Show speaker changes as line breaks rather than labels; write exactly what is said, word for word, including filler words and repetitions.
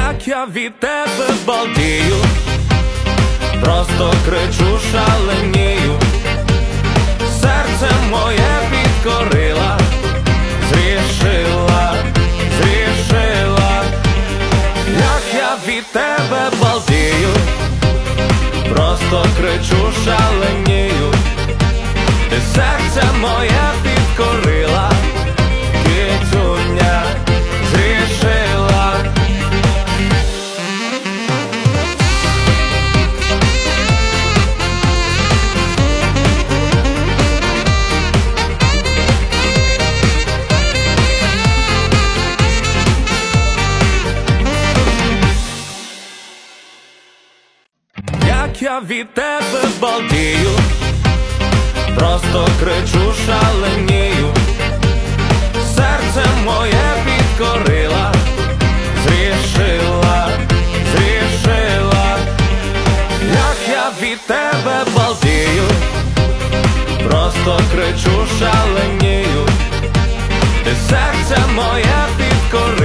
як я від тебе балдію, просто кричу, шаленію. Серце моє підкорила, зрішила, зрішила. Як я від тебе балдію, просто кричу, шаленію. Ти серце моє підкорила, кицюня, зрішила. Як я від тебе балдію, просто кричу, шаленію. Серце моє підкорила, зрішила, зрішила. Як я від тебе балдію, просто кричу, шаленію. Ти серце моє підкорила.